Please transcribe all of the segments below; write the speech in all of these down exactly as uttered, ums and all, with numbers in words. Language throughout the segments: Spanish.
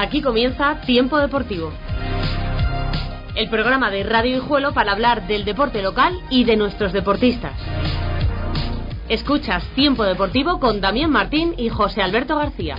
Aquí comienza Tiempo Deportivo, el programa de Radio Guijuelo para hablar del deporte local y de nuestros deportistas. Escuchas Tiempo Deportivo con Damián Martín y José Alberto García.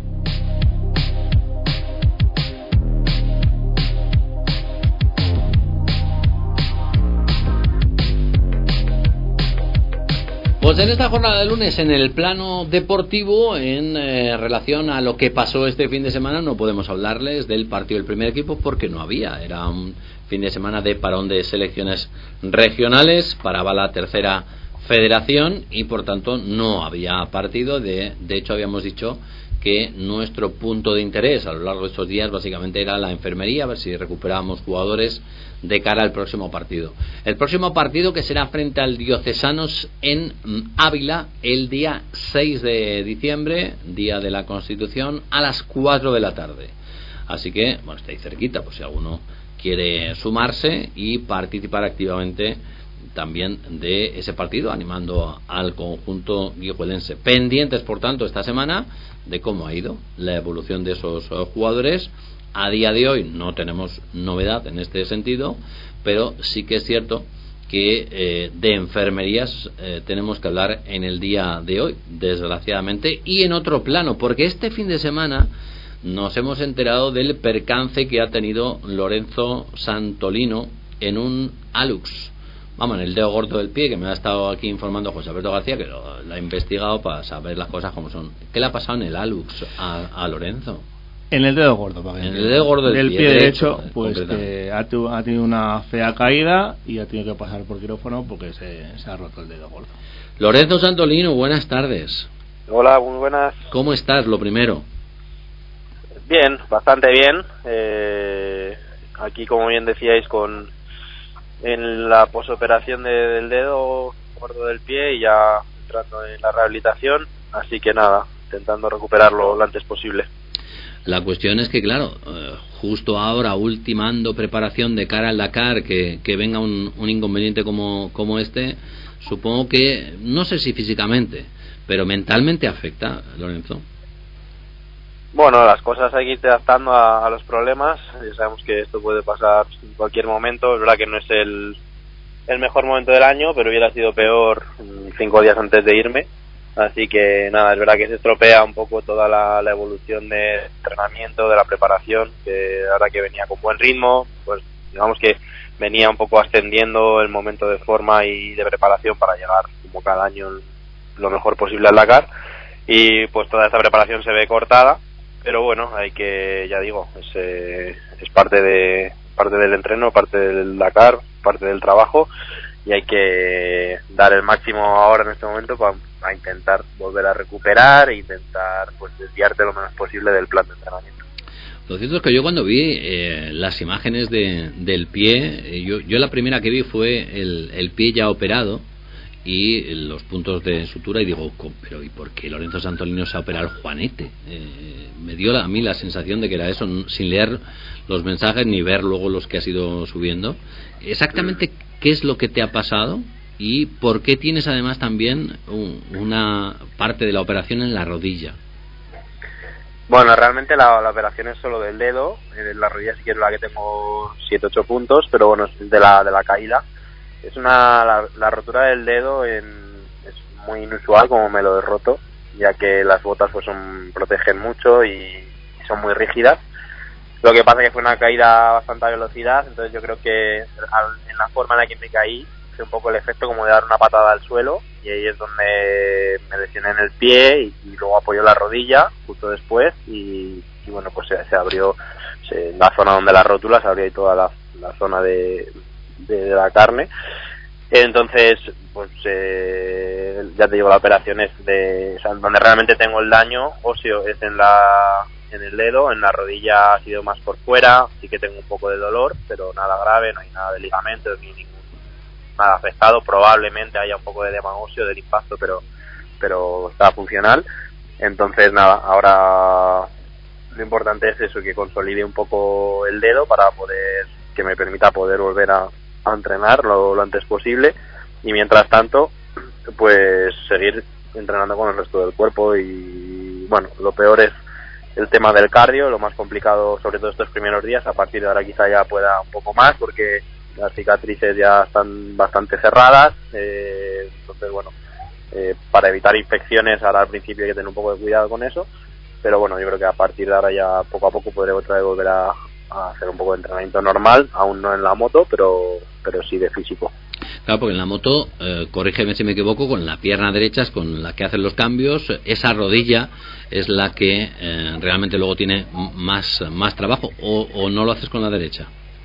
Pues en esta jornada de lunes, en el plano deportivo, en eh, relación a lo que pasó este fin de semana, no podemos hablarles del partido del primer equipo porque no había. Era un fin de semana de parón de selecciones regionales, paraba la tercera federación y por tanto no había partido. De, de hecho habíamos dicho que nuestro punto de interés a lo largo de estos días básicamente era la enfermería, a ver si recuperábamos jugadores de cara al próximo partido. El próximo partido, que será frente al Diocesanos en Ávila el día seis de diciembre, día de la Constitución, a las cuatro de la tarde. Así que, bueno, está ahí cerquita, pues si alguno quiere sumarse y participar activamente también de ese partido, animando al conjunto guijuelense. Pendientes, por tanto, esta semana de cómo ha ido la evolución de esos jugadores. A día de hoy no tenemos novedad en este sentido, pero sí que es cierto que eh, de enfermerías eh, tenemos que hablar en el día de hoy, desgraciadamente, y en otro plano, porque este fin de semana nos hemos enterado del percance que ha tenido Lorenzo Santolino en un Alux. Vamos, en el dedo gordo del pie, que me ha estado aquí informando José Alberto García, que lo, lo ha investigado para saber las cosas como son. ¿Qué le ha pasado en el Alux a, a Lorenzo? En el dedo gordo, para en el dedo gordo del, del pie, pie derecho, derecho, pues eh, ha, tu, ha tenido una fea caída y ha tenido que pasar por quirófano porque se, se ha roto el dedo gordo. Lorenzo Santolino, buenas tardes. Hola, muy buenas. ¿Cómo estás, lo primero? Bien, bastante bien. Eh, aquí, como bien decíais, con en la posoperación de, del dedo gordo del pie y ya entrando en la rehabilitación, así que nada, intentando recuperarlo lo antes posible. La cuestión es que, claro, eh, justo ahora, ultimando preparación de cara al Dakar, que, que venga un, un inconveniente como, como este, supongo que, no sé si físicamente, pero mentalmente afecta, Lorenzo. Bueno, las cosas hay que irse adaptando a, a los problemas. Ya sabemos que esto puede pasar en cualquier momento. Es verdad que no es el, el mejor momento del año, pero hubiera sido peor cinco días antes de irme. Así que nada, es verdad que se estropea un poco toda la, la evolución de entrenamiento, de la preparación, que ahora que venía con buen ritmo, pues digamos que venía un poco ascendiendo el momento de forma y de preparación para llegar como cada año lo mejor posible al Dakar, y pues toda esta preparación se ve cortada, pero bueno, hay que, ya digo, es, eh, es parte de parte del entreno, parte del Dakar, parte del trabajo, y hay que dar el máximo ahora en este momento para a intentar volver a recuperar e intentar pues desviarte lo menos posible del plan de entrenamiento. Lo cierto es que yo cuando vi eh, las imágenes de, del pie, eh, yo, yo la primera que vi fue el, el pie ya operado y los puntos de sutura, y digo, pero ¿y por qué Lorenzo Santolino se ha operado el juanete? Eh, me dio a mí la sensación de que era eso, sin leer los mensajes ni ver luego los que has ido subiendo. Exactamente, ¿qué es lo que te ha pasado? ¿Y por qué tienes además también un, una parte de la operación en la rodilla? Bueno, realmente la, la operación es solo del dedo. En la rodilla sí que es la que tengo siete ocho puntos, pero bueno, es de la de la caída. Es una la, la rotura del dedo en, es muy inusual como me lo he roto, ya que las botas pues son, protegen mucho y, y son muy rígidas. Lo que pasa es que fue una caída a bastante velocidad, entonces yo creo que al, en la forma en la que me caí un poco el efecto como de dar una patada al suelo, y ahí es donde me lesioné en el pie y, y luego apoyó la rodilla justo después y, y bueno, pues se, se abrió se, la zona donde la rótula, se abrió ahí toda la, la zona de, de, de la carne. Entonces pues eh, ya te digo, la operación es de, o sea, donde realmente tengo el daño óseo es en la en el dedo, en la rodilla ha sido más por fuera, sí que tengo un poco de dolor, pero nada grave, no hay nada de ligamentos ni ningún nada afectado, probablemente haya un poco de edema óseo del impacto, pero pero está funcional. Entonces nada, ahora lo importante es eso, que consolide un poco el dedo para poder, que me permita poder volver a, a entrenar lo, lo antes posible, y mientras tanto pues seguir entrenando con el resto del cuerpo. Y bueno, lo peor es el tema del cardio, lo más complicado sobre todo estos primeros días. A partir de ahora quizá ya pueda un poco más, porque las cicatrices ya están bastante cerradas, eh, entonces bueno, eh, para evitar infecciones ahora al principio hay que tener un poco de cuidado con eso, pero bueno, yo creo que a partir de ahora ya poco a poco podré otra vez volver a, a hacer un poco de entrenamiento normal, aún no en la moto, pero pero sí de físico. Claro, porque en la moto, eh, corrígeme si me equivoco, con la pierna derecha es con la que hacen los cambios, esa rodilla es la que eh, realmente luego tiene más más trabajo, o, o no lo haces con la derecha.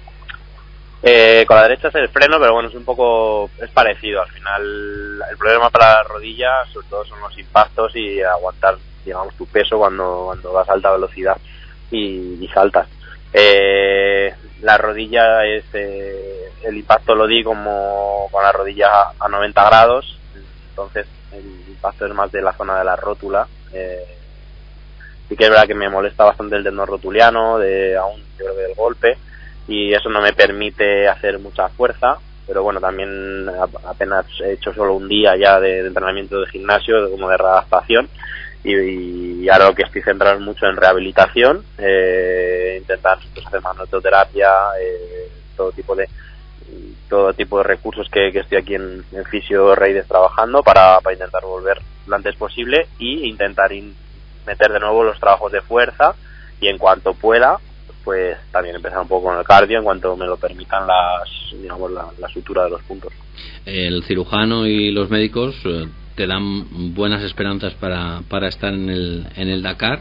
Eh, con la derecha es el freno, pero bueno, es un poco, es parecido. Al final, el problema para la rodilla, sobre todo, son los impactos y aguantar, digamos, tu peso cuando cuando vas a alta velocidad y, y saltas. Eh, la rodilla es, eh, el impacto lo di como con la rodilla a noventa grados, entonces el impacto es más de la zona de la rótula. Eh, sí que es verdad que me molesta bastante el tendón rotuliano, de aún yo creo que del golpe, y eso no me permite hacer mucha fuerza, pero bueno, también apenas he hecho solo un día ya de, de entrenamiento de gimnasio, como de readaptación, y, y ahora lo que estoy centrado mucho en rehabilitación, eh, intentar pues, hacer manuoterapia, eh, todo tipo de todo tipo de recursos que, que estoy aquí en, en Fisio Reides trabajando para, para intentar volver lo antes posible y intentar in, meter de nuevo los trabajos de fuerza, y en cuanto pueda pues también empezar un poco con el cardio en cuanto me lo permitan las, digamos, la, la sutura de los puntos. El cirujano y los médicos eh, te dan buenas esperanzas para, para estar en el, en el Dakar.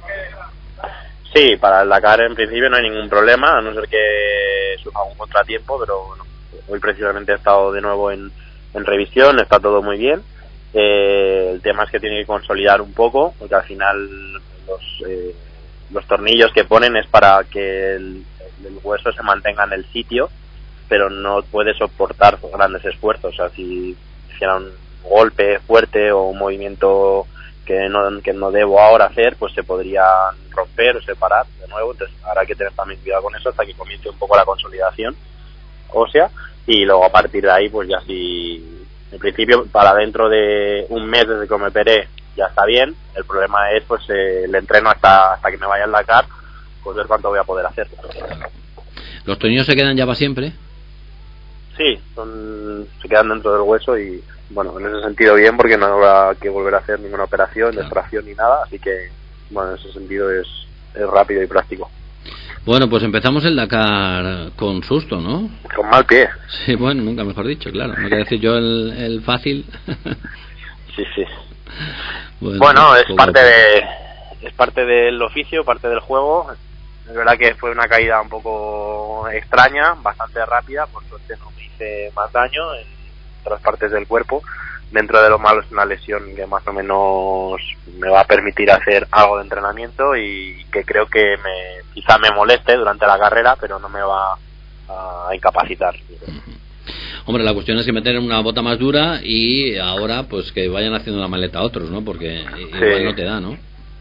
Sí, para el Dakar en principio no hay ningún problema, a no ser que surja un contratiempo, pero bueno, hoy precisamente he estado de nuevo en, en revisión, está todo muy bien. Eh, el tema es que tiene que consolidar un poco, porque al final los... Eh, los tornillos que ponen es para que el, el hueso se mantenga en el sitio, pero no puede soportar grandes esfuerzos. O sea, si hiciera un golpe fuerte o un movimiento que no, que no debo ahora hacer, pues se podría romper o separar de nuevo. Entonces habrá que tener también cuidado con eso hasta que comience un poco la consolidación ósea, y luego a partir de ahí pues ya si en principio para dentro de un mes desde que me operé ya está bien. El problema es pues eh, el entreno hasta hasta que me vaya al Dakar, pues ver cuánto voy a poder hacer. ¿Los tornillos se quedan ya para siempre? Sí, son, se quedan dentro del hueso y bueno, en ese sentido bien, porque no habrá que volver a hacer ninguna operación, claro, de extracción ni nada, así que bueno, en ese sentido es, es rápido y práctico. Bueno, pues empezamos el Dakar con susto, ¿no? Con mal pie. Sí, bueno, nunca mejor dicho, claro. No quiero decir yo el, el fácil. Sí, sí. Bueno, bueno es parte de es parte del oficio, parte del juego. Es verdad que fue una caída un poco extraña, bastante rápida, por suerte no me hice más daño en otras partes del cuerpo. Dentro de lo malo es una lesión que más o menos me va a permitir hacer algo de entrenamiento y que creo que me quizá me moleste durante la carrera, pero no me va a incapacitar. Hombre, la cuestión es que meter una bota más dura y ahora pues que vayan haciendo la maleta a otros, ¿no? Porque igual sí, no te da, ¿no?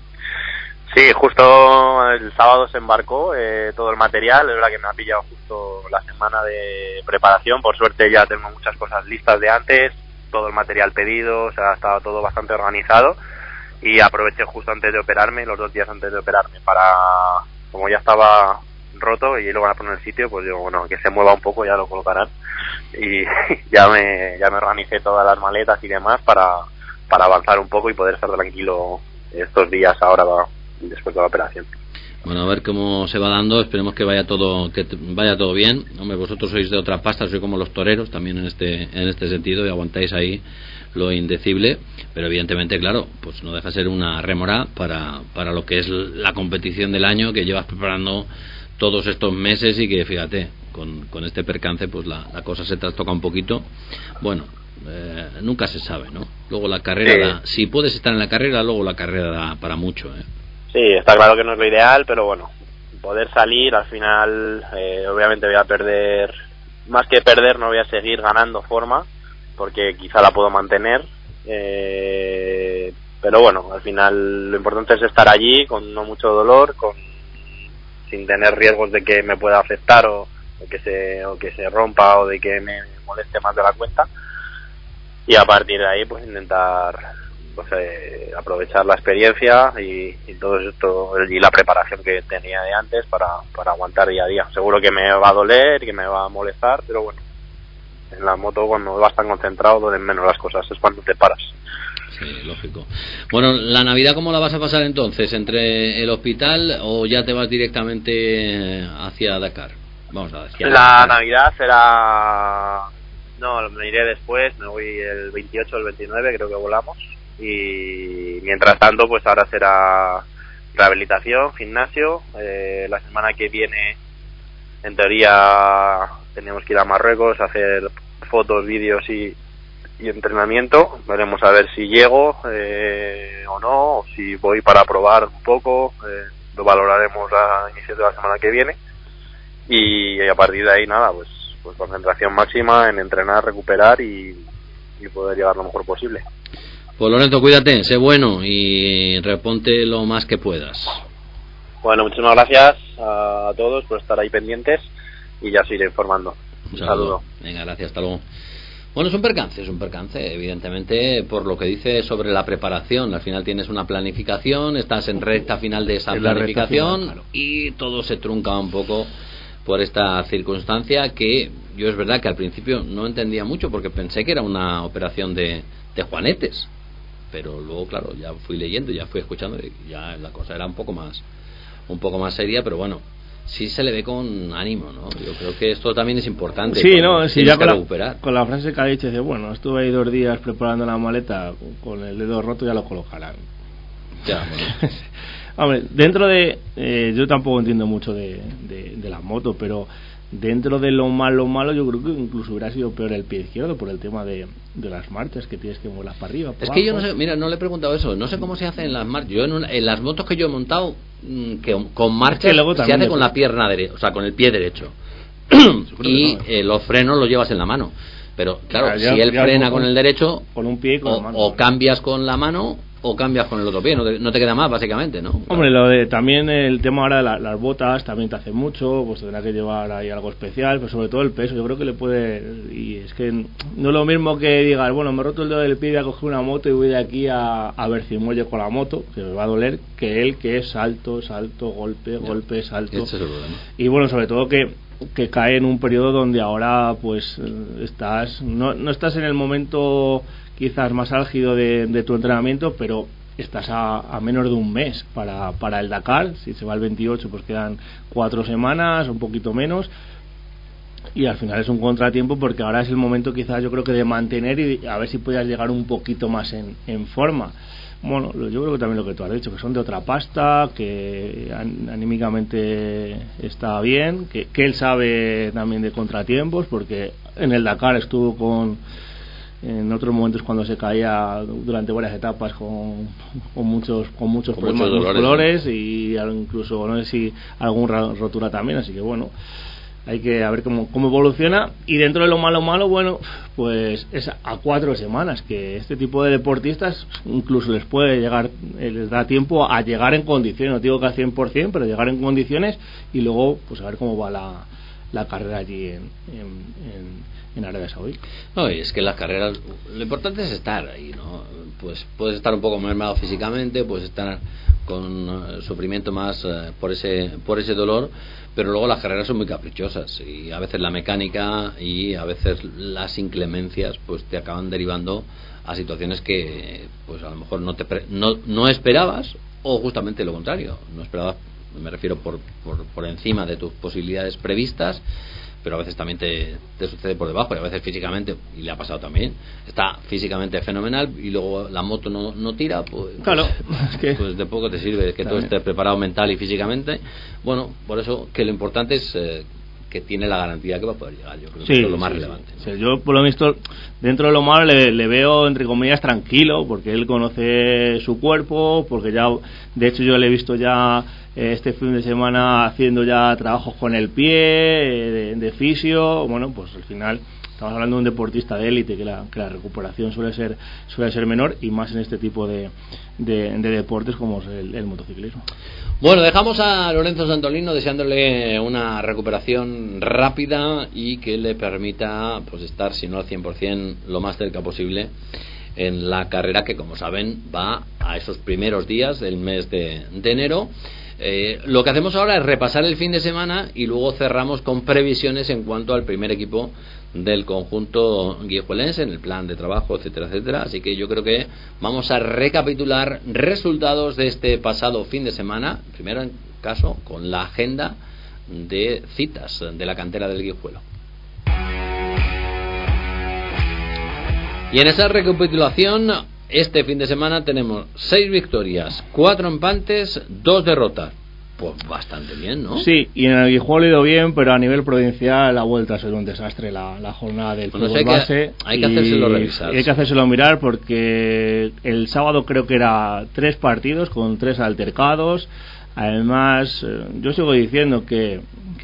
Sí, justo el sábado se embarcó eh, todo el material. Es verdad que me ha pillado justo la semana de preparación. Por suerte ya tengo muchas cosas listas de antes, todo el material pedido, o sea, estaba todo bastante organizado, y aproveché justo antes de operarme, los dos días antes de operarme, para, como ya estaba roto y lo van a poner en el sitio, pues digo, bueno, que se mueva un poco, ya lo colocarán, y ya me ya me organicé todas las maletas y demás para, para avanzar un poco y poder estar tranquilo estos días ahora después de la operación. Bueno, a ver cómo se va dando, esperemos que vaya todo que vaya todo bien. Hombre, vosotros sois de otra pasta, sois como los toreros también en este en este sentido, y aguantáis ahí lo indecible, pero evidentemente, claro, pues no deja de ser una rémora para, para lo que es la competición del año que llevas preparando todos estos meses, y que fíjate, con, con este percance pues la, la cosa se trastoca un poquito. Bueno, eh, nunca se sabe, ¿no? Luego la carrera, sí. da, si puedes estar en la carrera, luego la carrera da para mucho, ¿eh? Sí, está claro que no es lo ideal, pero bueno, poder salir, al final eh, obviamente voy a perder, más que perder no voy a seguir ganando forma, porque quizá la puedo mantener, eh, pero bueno, al final lo importante es estar allí con no mucho dolor, con sin tener riesgos de que me pueda afectar o, o que se o que se rompa o de que me moleste más de la cuenta, y a partir de ahí pues intentar pues eh, aprovechar la experiencia y, y todo esto y la preparación que tenía de antes para, para aguantar día a día. Seguro que me va a doler, que me va a molestar, pero bueno, en la moto cuando vas tan concentrado duelen menos las cosas, es cuando te paras. Sí, lógico. Bueno, ¿la Navidad cómo la vas a pasar entonces? ¿Entre el hospital o ya te vas directamente hacia Dakar? Vamos a ver. La Navidad será... No, me iré después, me voy el veintiocho o el veintinueve, creo que volamos. Y mientras tanto, pues ahora será rehabilitación, gimnasio. Eh, la semana que viene, en teoría, tenemos que ir a Marruecos a hacer fotos, vídeos y, y entrenamiento. Veremos a ver si llego eh, o no, o si voy para probar un poco. Eh, lo valoraremos a inicios de la semana que viene. Y, y a partir de ahí, nada, pues, pues concentración máxima en entrenar, recuperar y, y poder llegar lo mejor posible. Pues Lorenzo, cuídate, sé bueno y reponte lo más que puedas. Bueno, muchísimas gracias a todos por estar ahí pendientes y ya os iré informando. Un saludo. saludo. Venga, gracias, hasta luego. Bueno, es un percance, es un percance, evidentemente, por lo que dice sobre la preparación. Al final tienes una planificación, estás en recta final de esa planificación final, claro. Y todo se trunca un poco por esta circunstancia que yo es verdad que al principio no entendía mucho porque pensé que era una operación de, de juanetes. Pero luego, claro, ya fui leyendo, ya fui escuchando y ya la cosa era un poco más un poco más seria, pero bueno, sí se le ve con ánimo, ¿no? Yo creo que esto también es importante. Sí, no, sí, ya con la, con la frase que ha dicho, dice, bueno, estuve ahí dos días preparando la maleta, con el dedo roto ya lo colocarán. Ya, bueno. Hombre, dentro de... Eh, yo tampoco entiendo mucho de, de, de la moto, pero dentro de lo malo, malo, yo creo que incluso hubiera sido peor el pie izquierdo por el tema de, de las marchas, que tienes que moverlas para arriba. Para es abajo. Que yo no sé, mira, no le he preguntado eso, no sé cómo se hace en las marchas. Yo en, una, en las motos que yo he montado, que con marchas es que se hace con la pierna derecha, o sea, con el pie derecho. Y eh, los frenos los llevas en la mano. Pero claro, ya, si él frena con, con el derecho, con un pie y con o, la mano, o ¿no? cambias con la mano o cambias con el otro pie, no te, no te queda más básicamente, ¿no? Claro. Hombre, lo de también el tema ahora de la, las botas también te hace mucho, pues tendrá que llevar ahí algo especial, pero sobre todo el peso, yo creo que le puede, y es que no es lo mismo que digas, bueno, me he roto el dedo del pie, voy a coger una moto y voy de aquí a, a ver si muelle con la moto, que me va a doler, que él que es salto, salto, golpe, ya. golpe, salto. Ese es el problema. Y bueno, sobre todo que que cae en un periodo donde ahora pues estás no, no estás en el momento quizás más álgido de, de tu entrenamiento, pero estás a, a menos de un mes para, para el Dakar. Si se va el veintiocho pues quedan cuatro semanas, un poquito menos, y al final es un contratiempo porque ahora es el momento quizás yo creo que de mantener y a ver si puedas llegar un poquito más en, en forma. Bueno, yo creo que también lo que tú has dicho, que son de otra pasta, que anímicamente está bien, que, que él sabe también de contratiempos, porque en el Dakar estuvo con, en otros momentos cuando se caía durante varias etapas con, con muchos con muchos con problemas muchos musculares, ¿no? Y incluso no sé si alguna rotura también, así que bueno, hay que ver cómo, cómo evoluciona. Y dentro de lo malo malo, bueno, pues es a cuatro semanas, que este tipo de deportistas incluso les puede llegar, les da tiempo a llegar en condiciones, no digo que al cien por ciento, pero llegar en condiciones y luego pues a ver cómo va la, la carrera allí en, en, en, en Arabia Saudí. No, y es que las carreras, lo importante es estar ahí, ¿no? Pues puedes estar un poco mermado físicamente, puedes estar con uh, sufrimiento más uh, por ese por ese dolor, pero luego las carreras son muy caprichosas y a veces la mecánica y a veces las inclemencias pues te acaban derivando a situaciones que pues a lo mejor no te pre- no, no esperabas, o justamente lo contrario, no esperabas, me refiero por, por, por encima de tus posibilidades previstas, pero a veces también te, te sucede por debajo, y a veces físicamente, y le ha pasado también, está físicamente fenomenal y luego la moto no, no tira, pues, claro, pues, es que pues de poco te sirve que tú estés preparado mental y físicamente. Bueno, por eso que lo importante es eh, que tiene la garantía que va a poder llegar. Yo creo sí, que eso es lo más sí, relevante, sí. ¿no? Sí, yo por lo visto dentro de lo malo le, le veo entre comillas tranquilo, porque él conoce su cuerpo, porque ya de hecho yo le he visto ya eh, este fin de semana haciendo ya trabajos con el pie eh, de, de fisio. Bueno, pues al final estamos hablando de un deportista de élite, que la, que la recuperación suele ser suele ser menor, y más en este tipo de, de, de deportes como es el, el motociclismo. Bueno, dejamos a Lorenzo Santolino deseándole una recuperación rápida y que le permita pues estar, si no al cien por ciento, lo más cerca posible en la carrera que, como saben, va a esos primeros días del mes de, de enero. Eh, lo que hacemos ahora es repasar el fin de semana y luego cerramos con previsiones en cuanto al primer equipo del conjunto guijuelense en el plan de trabajo, etcétera, etcétera. Así que yo creo que vamos a recapitular resultados de este pasado fin de semana, primero en caso con la agenda de citas de la cantera del Guijuelo. Y en esa recapitulación, este fin de semana tenemos seis victorias, cuatro empates, dos derrotas. Pues bastante bien, ¿no? Sí, y en el Guijuelo ha ido bien, pero a nivel provincial ha vuelto a ser un desastre la, la jornada del bueno, fútbol hay base. Que, hay que hacérselo revisar. Hay que hacérselo mirar porque el sábado creo que era tres partidos con tres altercados. Además, yo sigo diciendo que,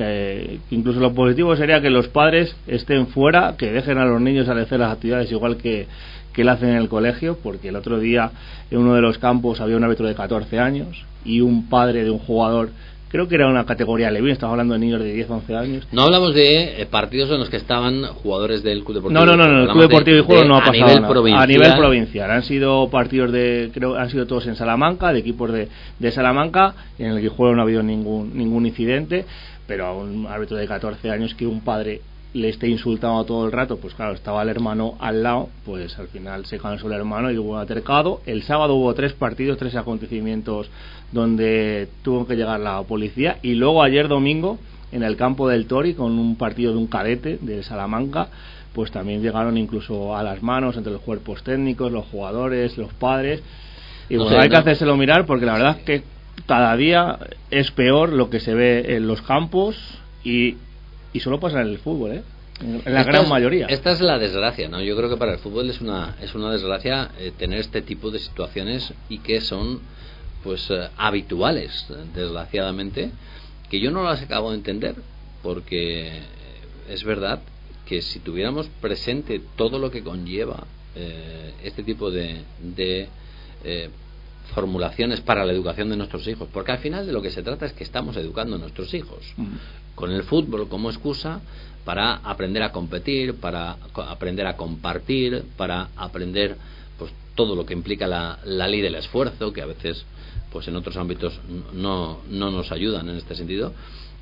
que incluso lo positivo sería que los padres estén fuera, que dejen a los niños hacer las actividades igual que que él hace en el colegio, porque el otro día en uno de los campos había un árbitro de catorce años y un padre de un jugador, creo que era una categoría Levín, estamos hablando de niños de diez, once años. No hablamos de eh, partidos en los que estaban jugadores del Club Deportivo. No, no, no, no el Club Deportivo de, Guijuelo no ha pasado a nivel nada. provincial. A nivel provincial, han sido partidos de, creo, han sido todos en Salamanca, de equipos de, de Salamanca, y en el Guijuelo no ha habido ningún ningún incidente, pero a un árbitro de catorce años que un padre le esté insultando todo el rato, pues claro, estaba el hermano al lado, pues al final se cansó el hermano y hubo un altercado. El sábado hubo tres partidos, tres acontecimientos donde tuvo que llegar la policía, y luego ayer domingo en el campo del Tori, con un partido de un cadete de Salamanca, pues también llegaron incluso a las manos entre los cuerpos técnicos, los jugadores, los padres, y bueno, no, hay no. que hacérselo mirar, porque la verdad es que cada día es peor lo que se ve en los campos, y y solo pasa en el fútbol, ¿eh? En la esta gran es, mayoría. Esta es la desgracia, ¿no? Yo creo que para el fútbol es una es una desgracia eh, tener este tipo de situaciones, y que son pues eh, habituales, desgraciadamente, que yo no las acabo de entender, porque es verdad que si tuviéramos presente todo lo que conlleva eh, este tipo de, de eh, formulaciones para la educación de nuestros hijos, porque al final de lo que se trata es que estamos educando a nuestros hijos mm. con el fútbol como excusa para aprender a competir, para aprender a compartir, para aprender pues todo lo que implica la, la ley del esfuerzo, que a veces pues en otros ámbitos no, no nos ayudan en este sentido.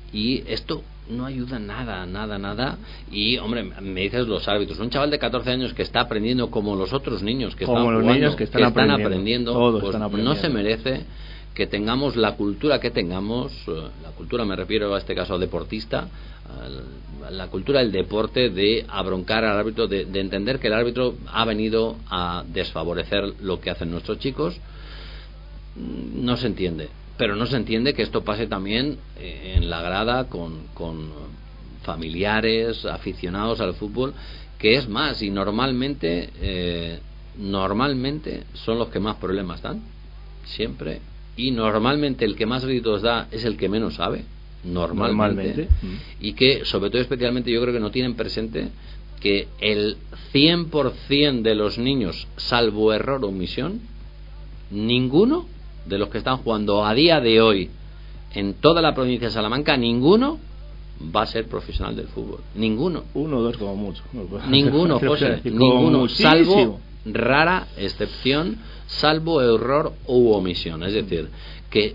Y esto no ayuda nada, nada, nada. Y, hombre, me dices los árbitros. Un chaval de catorce años que está aprendiendo como los otros niños que como están los jugando, niños que están, que están aprendiendo, aprendiendo, todos pues están aprendiendo. No se merece que tengamos la cultura que tengamos. La cultura, me refiero a este caso al deportista, a la cultura del deporte, de abroncar al árbitro, de, de entender que el árbitro ha venido a desfavorecer lo que hacen nuestros chicos. No se entiende. Pero no se entiende que esto pase también eh, en la grada con, con familiares, aficionados al fútbol, que es más, y normalmente eh, normalmente son los que más problemas dan, siempre, y normalmente el que más gritos da es el que menos sabe, normalmente, normalmente. Y que sobre todo especialmente yo creo que no tienen presente que el cien por ciento de los niños, salvo error o omisión, ninguno de los que están jugando a día de hoy en toda la provincia de Salamanca, ninguno va a ser profesional del fútbol. Ninguno. Uno o dos como mucho. Ninguno, José. Ninguno. Muchísimo. Salvo rara excepción, salvo error u omisión. Es decir, que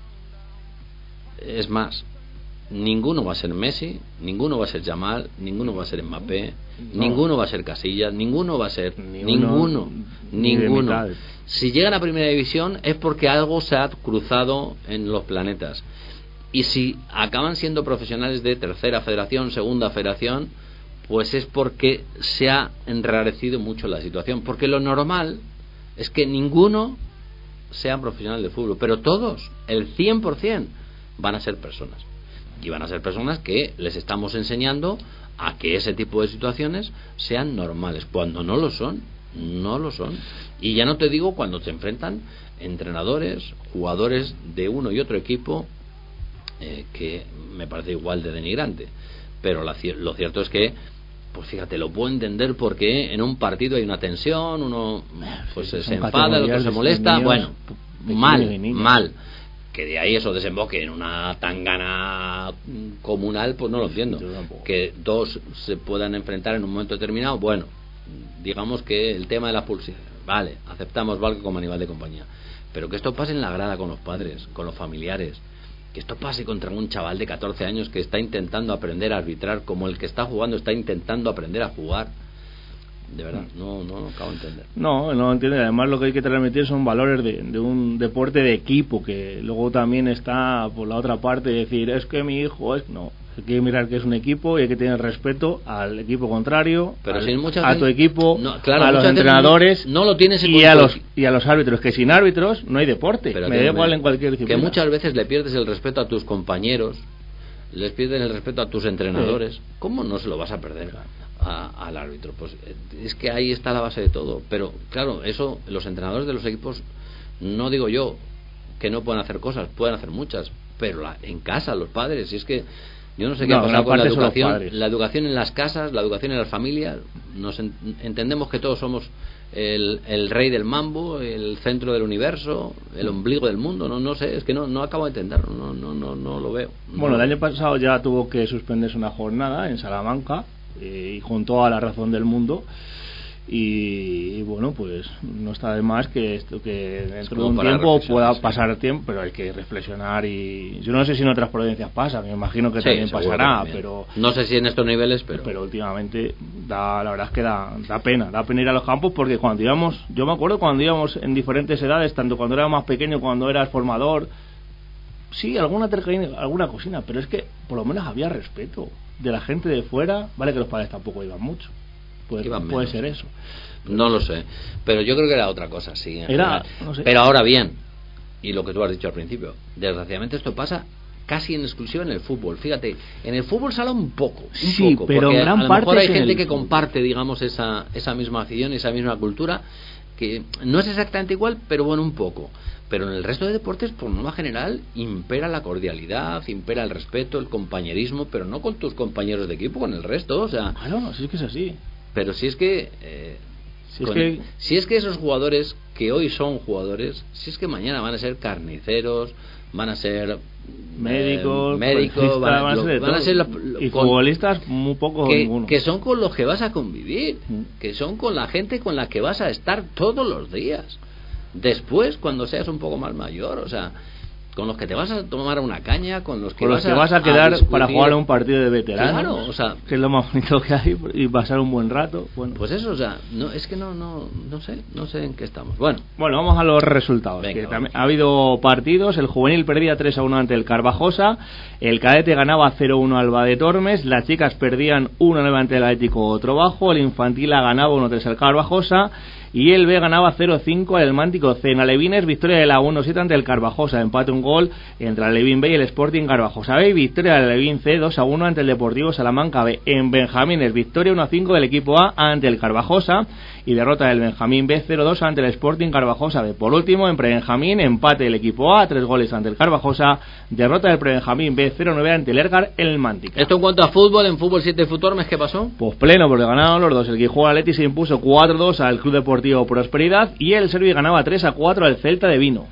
es más, ninguno va a ser Messi, ninguno va a ser Yamal, ninguno va a ser Mbappé, no. ninguno va a ser Casillas, ninguno va a ser ni ninguno, uno, ninguno. Ni si llegan a primera división es porque algo se ha cruzado en los planetas, y si acaban siendo profesionales de tercera federación, segunda federación, pues es porque se ha enrarecido mucho la situación, porque lo normal es que ninguno sea profesional de fútbol, pero todos, el cien por ciento, van a ser personas. Y van a ser personas que les estamos enseñando a que ese tipo de situaciones sean normales, cuando no lo son, no lo son. Y ya no te digo cuando se enfrentan entrenadores, jugadores de uno y otro equipo, eh, que me parece igual de denigrante. Pero la, lo cierto es que, pues fíjate, lo puedo entender porque en un partido hay una tensión, uno pues sí, se enfada, el otro se molesta, bueno, mal, mal. Que de ahí eso desemboque en una tangana comunal, pues no lo entiendo. Que dos se puedan enfrentar en un momento determinado, bueno, digamos que el tema de la vale, aceptamos Valga como animal de compañía, pero que esto pase en la grada con los padres, con los familiares, que esto pase contra un chaval de catorce años que está intentando aprender a arbitrar como el que está jugando está intentando aprender a jugar. De verdad, no, no, no acabo de entender. No, no entiendo. Además, lo que hay que transmitir son valores de, de un deporte de equipo, que luego también está por la otra parte, decir, es que mi hijo es... No, hay que mirar que es un equipo y hay que tener respeto al equipo contrario, pero al, sin muchas a tu equipo, no, claro, a los entrenadores no, no lo tienes y a los y a los árbitros, que sin árbitros no hay deporte. Pero me da igual en cualquier disciplina. Que muchas veces le pierdes el respeto a tus compañeros, les pierdes el respeto a tus entrenadores. Sí. ¿Cómo no se lo vas a perder a, al árbitro? Pues es que ahí está la base de todo. Pero claro, eso los entrenadores de los equipos, no digo yo que no puedan hacer cosas, pueden hacer muchas, pero la, en casa los padres, si es que yo no sé qué no, ha pasado con la educación, la educación en las casas, la educación en las familias. Nos en, entendemos que todos somos el, el rey del mambo, el centro del universo, el ombligo del mundo. No, no sé, es que no, no acabo de entenderlo, no, no, no, no lo veo. No bueno, lo el veo. año pasado ya tuvo que suspenderse una jornada en Salamanca eh, y con toda la razón del mundo. Y, y bueno, pues no está de más que esto, que dentro de un tiempo pueda pasar tiempo, pero hay que reflexionar. Y yo no sé si en otras provincias pasa, me imagino que sí, también pasará, también. Pero no sé si en estos niveles, pero pero últimamente da, la verdad es que da, da pena, da pena ir a los campos, porque cuando íbamos, yo me acuerdo cuando íbamos en diferentes edades, tanto cuando era más pequeño, cuando eras formador, sí, alguna tercaína, alguna cocina, pero es que por lo menos había respeto de la gente de fuera. Vale que los padres tampoco iban mucho, puede, puede ser eso, no lo sé, pero yo creo que era otra cosa, sí, era, no sé. Pero ahora bien, y lo que tú has dicho al principio, desgraciadamente esto pasa casi en exclusiva en el fútbol. Fíjate, en el fútbol sale un poco, un sí, poco, pero porque gran a lo parte mejor hay es gente el que fútbol. comparte, digamos, esa esa misma afición, esa misma cultura, que no es exactamente igual, pero bueno, un poco. Pero en el resto de deportes, por norma general, impera la cordialidad, impera el respeto, el compañerismo, pero no con tus compañeros de equipo, con el resto, o sea... Claro, no, si es que es así. Pero si es que... Eh, si, es con, que... si es que esos jugadores que hoy son jugadores, si es que mañana van a ser carniceros, van a ser... médicos, eh, médicos van, van a ser, lo, van a ser lo, lo, y con, futbolistas muy poco que, ninguno. que son con los que vas a convivir, mm. que son con la gente con la que vas a estar todos los días. Después, cuando seas un poco más mayor, o sea, con los que te vas a tomar una caña, con los que, con vas, los que a, vas a quedar a para jugar a un partido de veteranos, claro, o sea, que es lo más bonito que hay, y pasar un buen rato. Bueno, pues eso, o sea, no, es que no, no, no sé, no sé en qué estamos. Bueno, bueno, vamos a los resultados. Venga, que vamos. también, ha habido partidos. El juvenil perdía tres a uno ante el Carvajosa, el cadete ganaba cero uno al Vadetormes, las chicas perdían uno nueve ante el Atlético Trobajo, el infantil ganaba uno tres al Carvajosa y el B ganaba cero cinco al Mántico C. En Alevines, victoria de la uno siete ante el Carvajosa, empate un gol entre el Alevín B y el Sporting Carvajosa B, y victoria del Alevín C dos a uno ante el Deportivo Salamanca B. En Benjamines, victoria uno a cinco del equipo A ante el Carvajosa y derrota del Benjamín B cero dos ante el Sporting Carvajosa B. Por último, en Prebenjamín, empate del equipo A, tres goles ante el Carvajosa, derrota del Prebenjamín B cero nueve ante el Ergar el Mántica. Esto en cuanto a fútbol, en fútbol siete Futormes, ¿qué pasó? Pues pleno, porque ganaron los dos. El Guijuelo Atleti se impuso cuatro dos al Club Deportivo Prosperidad y el Servi ganaba tres a cuatro al Celta de Vino.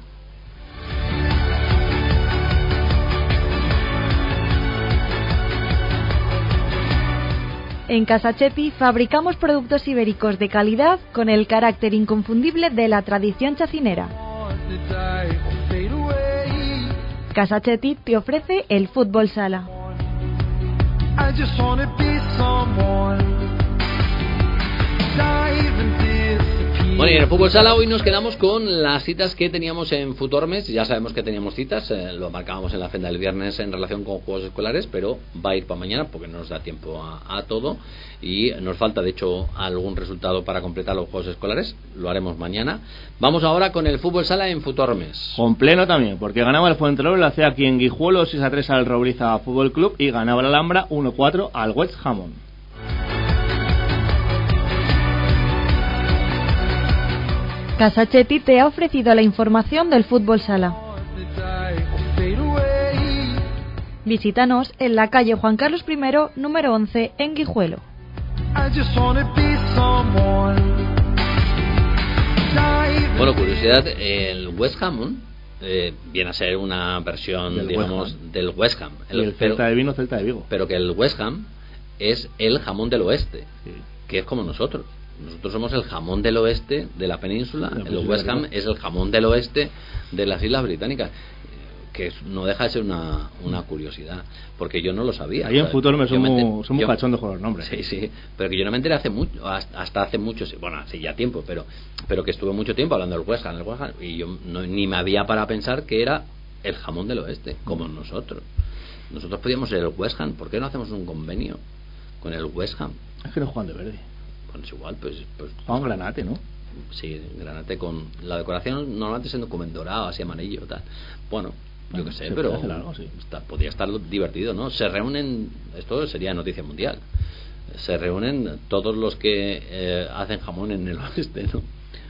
En Casachetti fabricamos productos ibéricos de calidad con el carácter inconfundible de la tradición chacinera. Casachetti te ofrece el fútbol sala. Bueno, y en el fútbol sala hoy nos quedamos con las citas que teníamos en Futormes. Ya sabemos que teníamos citas, eh, lo marcábamos en la agenda del viernes en relación con juegos escolares, pero va a ir para mañana porque no nos da tiempo a, a todo y nos falta de hecho algún resultado para completar los juegos escolares. Lo haremos mañana. Vamos ahora con el fútbol sala en Futormes. Con pleno también, porque ganaba el Fuenteroble, lo hacía aquí en Guijuelo seis a tres al Robriza Fútbol Club y ganaba el Alhambra uno cuatro al West Hammond. Casachetti te ha ofrecido la información del fútbol sala. Visítanos en la calle Juan Carlos I, número once, en Guijuelo. Bueno, curiosidad, el West Ham eh, viene a ser una versión, del digamos, West del West Ham. El, y el pero, Celta de Vino, Celta de Vigo. Pero que el West Ham es el jamón del oeste, sí. Que es como nosotros. Nosotros somos el jamón del oeste de la península, No, el West Ham es el jamón del oeste de las Islas Británicas, que no deja de ser una, una curiosidad, porque yo no lo sabía. Ahí en fútbol me son muy, son muy yo, cachondos con los nombres. Sí, sí, pero que yo no me enteré hace mucho, hasta hace mucho, bueno, hace ya tiempo, pero pero que estuve mucho tiempo hablando del West Ham, el West Ham, y yo no, ni me había para pensar que era el jamón del oeste, como nosotros. Nosotros podíamos ser el West Ham, ¿por qué no hacemos un convenio con el West Ham? Es que no juegan de verde. Pues igual, pues... pues juegan granate, ¿no? Sí, granate con... La decoración normalmente es en documento dorado, así amarillo, tal. Bueno... Yo qué sé, se pero largo, sí. está, podría estar divertido, ¿no? Se reúnen, esto sería noticia mundial, se reúnen todos los que eh, hacen jamón en el oeste, ¿no?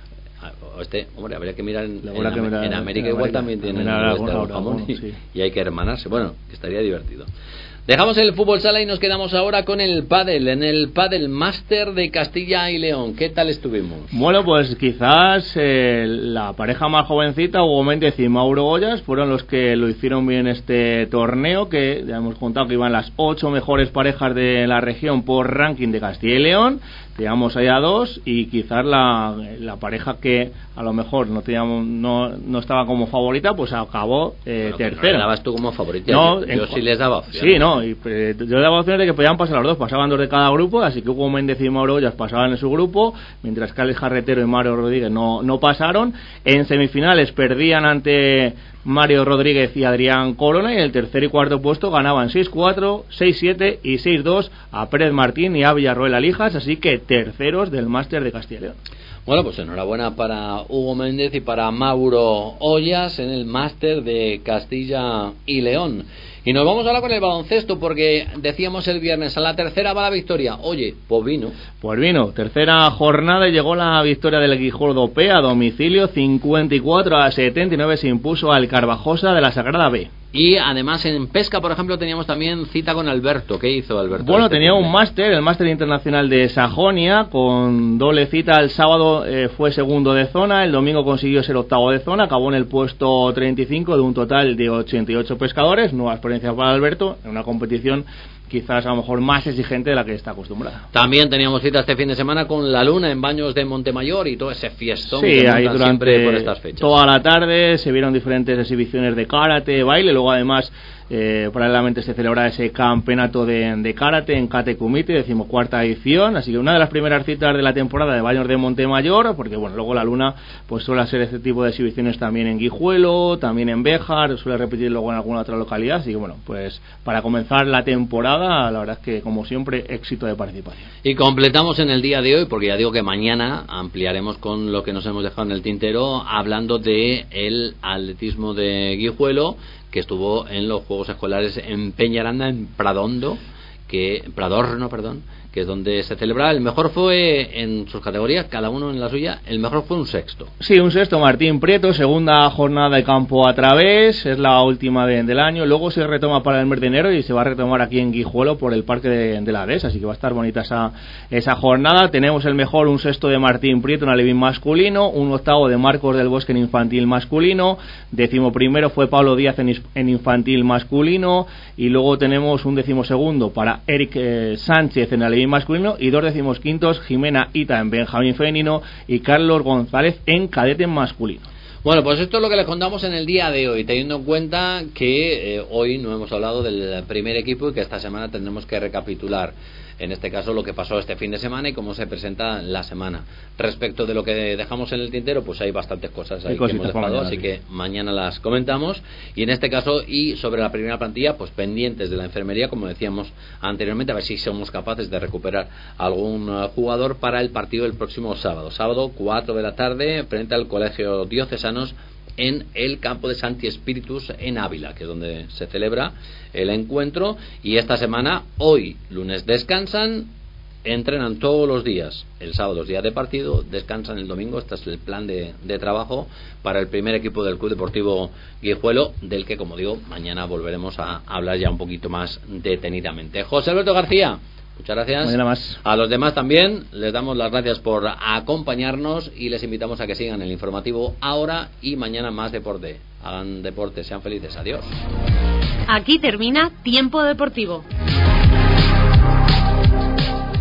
Este, hombre, habría que mirar en, en, que mirar, en América en igual América, también tienen el oeste alguna, jamón alguna, y, sí. y hay que hermanarse. Bueno, que estaría divertido. Dejamos el fútbol sala y nos quedamos ahora con el pádel, en el pádel Máster de Castilla y León. ¿Qué tal estuvimos? Bueno, pues quizás eh, la pareja más jovencita, Hugo Méndez y Mauro Goyas, fueron los que lo hicieron bien este torneo, que ya hemos contado que iban las ocho mejores parejas de la región por ranking de Castilla y León. Teníamos allá dos y quizás la, la pareja que a lo mejor no teníamos, no, no estaba como favorita, pues acabó eh, bueno, tercera. ¿No dabas tú como favorita? No, yo yo en, sí les daba opciones. Sí, no, y, eh, yo le daba opciones de que podían pasar los dos, pasaban dos de cada grupo, así que Hugo Méndez y Mauro Ollas pasaban en su grupo, mientras que Alex Jarretero y Mario Rodríguez no, no pasaron. En semifinales perdían ante Mario Rodríguez y Adrián Corona, y en el tercer y cuarto puesto ganaban seis cuatro, seis siete y seis dos a Pérez Martín y a Villarroel Alijas, así que terceros del Máster de Castilla y León. Bueno, pues enhorabuena para Hugo Méndez y para Mauro Ollas en el Máster de Castilla y León. Y nos vamos ahora con el baloncesto, porque decíamos el viernes, a la tercera va la victoria. Oye, pues vino. Pues vino, tercera jornada y llegó la victoria del Guijuelo P a domicilio, cincuenta y cuatro a setenta y nueve se impuso al Carvajosa de la Sagrada B. Y además en pesca, por ejemplo, teníamos también cita con Alberto. ¿Qué hizo Alberto? Bueno, este tenía turno? un máster, el máster internacional de Sajonia, con doble cita. El sábado eh, fue segundo de zona, el domingo consiguió ser octavo de zona, acabó en el puesto treinta y cinco de un total de ochenta y ocho pescadores. Nueva experiencia para Alberto en una competición quizás a lo mejor más exigente de la que está acostumbrada. También teníamos cita este fin de semana con la Luna en Baños de Montemayor y todo ese fiestón sí, que ahí montan durante siempre por estas fechas. Toda la tarde se vieron diferentes exhibiciones de karate, baile, luego además eh, paralelamente se celebraba ese campeonato de, de karate en Kate Kumite, decimocuarta edición, así que una de las primeras citas de la temporada de Baños de Montemayor, porque bueno, luego la Luna pues suele hacer este tipo de exhibiciones también en Guijuelo, también en Béjar, suele repetir luego en alguna otra localidad, así que bueno, pues para comenzar la temporada, la verdad es que como siempre, éxito de participación. Y completamos en el día de hoy, porque ya digo que mañana ampliaremos con lo que nos hemos dejado en el tintero, hablando de el atletismo de Guijuelo, que estuvo en los Juegos Escolares en Peñaranda, en Pradondo, que Pradorno, perdón, que es donde se celebraba. El mejor fue en sus categorías, cada uno en la suya, el mejor fue un sexto. Sí, un sexto, Martín Prieto, segunda jornada de campo a través, es la última de, del año, luego se retoma para el mes de enero y se va a retomar aquí en Guijuelo por el Parque de, de la Des, así que va a estar bonita esa, esa jornada. Tenemos el mejor, un sexto de Martín Prieto en alevín masculino, un octavo de Marcos del Bosque en infantil masculino, décimo primero fue Pablo Díaz en, en infantil masculino, y luego tenemos un décimo segundo para Eric eh, Sánchez en alevín masculino y dos décimos quintos Jimena Ita en Benjamín femenino y Carlos González en cadete masculino. Bueno, pues esto es lo que les contamos en el día de hoy, teniendo en cuenta que eh, hoy no hemos hablado del primer equipo y que esta semana tendremos que recapitular, en este caso, lo que pasó este fin de semana y cómo se presenta la semana. Respecto de lo que dejamos en el tintero, pues hay bastantes cosas ahí que hemos dejado, mañana, así que mañana las comentamos. Y en este caso, y sobre la primera plantilla, pues pendientes de la enfermería, como decíamos anteriormente, a ver si somos capaces de recuperar algún uh, jugador para el partido del próximo sábado. Sábado, cuatro de la tarde, frente al Colegio Diocesanos, en el campo de Santi Espíritus en Ávila, que es donde se celebra el encuentro. Y esta semana, hoy lunes descansan, entrenan todos los días, el sábado es día de partido, descansan el domingo. Este es el plan de, de trabajo para el primer equipo del Club Deportivo Guijuelo, del que, como digo, mañana volveremos a hablar ya un poquito más detenidamente. José Alberto García, muchas gracias. Más. A los demás también les damos las gracias por acompañarnos y les invitamos a que sigan el informativo ahora y mañana más deporte. Hagan deporte, sean felices. Adiós. Aquí termina Tiempo Deportivo.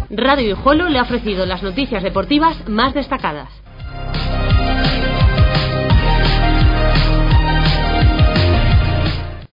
Radio Guijuelo le ha ofrecido las noticias deportivas más destacadas.